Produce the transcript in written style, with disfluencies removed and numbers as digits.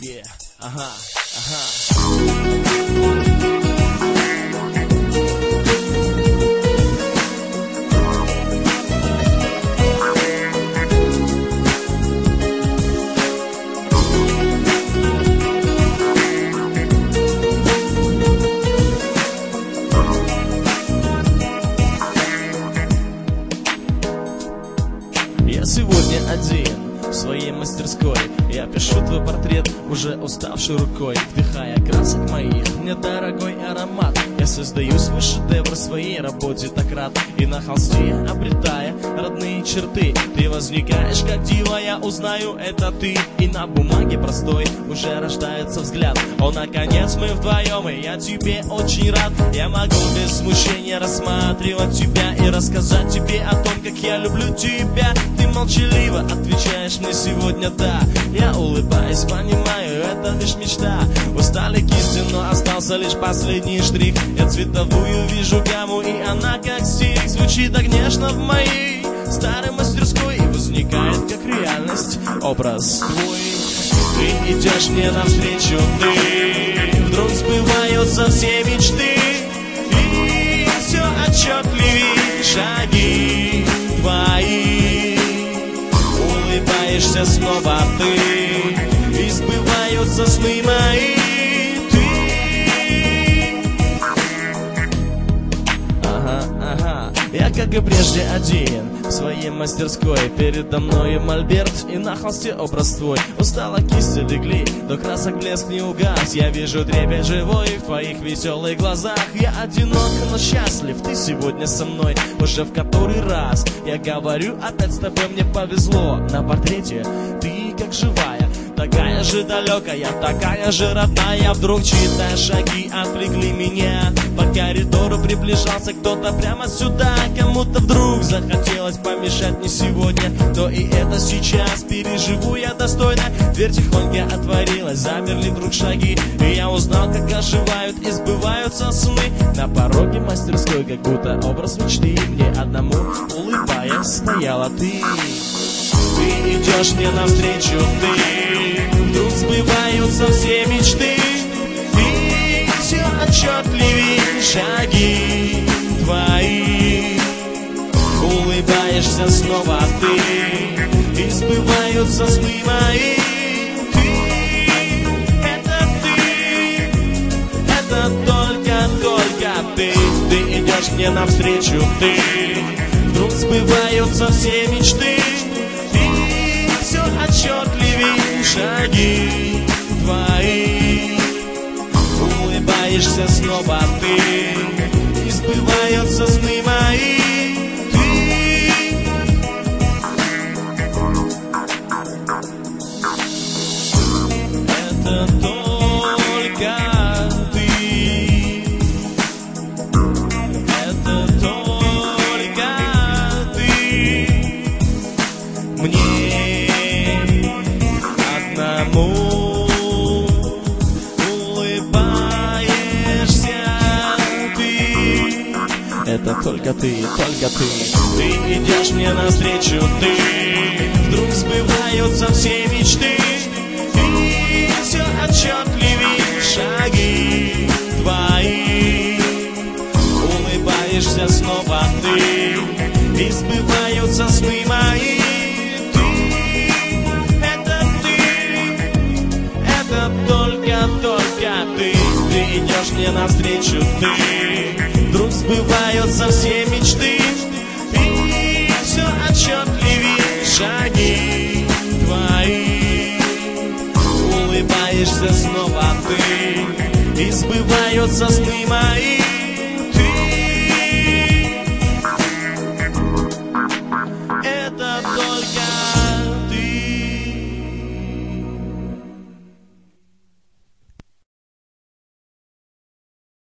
Yeah, ага. Я сегодня один в своей мастерской. Я пишу твой портрет уже уставшей рукой, вдыхая красок моих, мне дорогой аромат. Я создаю свой шедевр в своей работе, так рад. И на холсте, обретая родные черты, ты возникаешь как дива, я узнаю, это ты. И на бумаге простой уже рождается взгляд. О, наконец мы вдвоем, и я тебе очень рад. Я могу без смущения рассматривать тебя и рассказать тебе о том, как я люблю тебя. Ты молчаливо отвечаешь мне сегодня да. Я улыбаюсь, понимаю, это лишь мечта. Устали кисти, но остался лишь последний штрих. Я цветовую вижу гамму, и она как стих звучит так нежно в моей старой мастерской. И возникает как реальность образ твой. Ты идешь мне навстречу, ты вдруг сбываются все мечты. И все отчетливее шаги твои. Улыбаешься снова ты, и сбываются сны мои. Я, как и прежде, один в своей мастерской. Передо мной мольберт, и на холсте образ твой. Устала кисти легли, но красок блеск не угас. Я вижу трепет живой в твоих веселых глазах. Я одинок, но счастлив, ты сегодня со мной. Уже в который раз я говорю, опять с тобой мне повезло. На портрете ты как живая, такая же далекая, такая же родная. Вдруг чьи-то шаги отвлекли меня. По коридору приближался кто-то прямо сюда. Кому-то вдруг захотелось помешать мне сегодня, но и это сейчас переживу я достойно. Дверь тихонько отворилась, замерли вдруг шаги, и я узнал, как оживают и сбываются сны. На пороге мастерской, как будто образ мечты, мне одному улыбаясь стояла ты. Ты идешь мне навстречу, ты вдруг сбываются все мечты. И все отчетливее шаги твои. Улыбаешься снова ты, и сбываются сны мои. Это только ты. Ты идешь мне навстречу, ты вдруг сбываются все мечты. И все отчетливее шаги твои. Улыбаешься снова ты, и сбываются сны мои. Это только ты. Это только ты. Мне одному улыбаешься ты. Это только ты, только ты. Ты идешь мне навстречу, ты вдруг сбываются все мечты. И все отчетливее шаги твои. Улыбаешься снова ты, и сбываются сны мои. Это только ты. Ты идешь мне навстречу, ты вдруг сбываются все мечты. И все отчетливее шаги твои. Улыбаешься снова ты, и сбываются сны мои.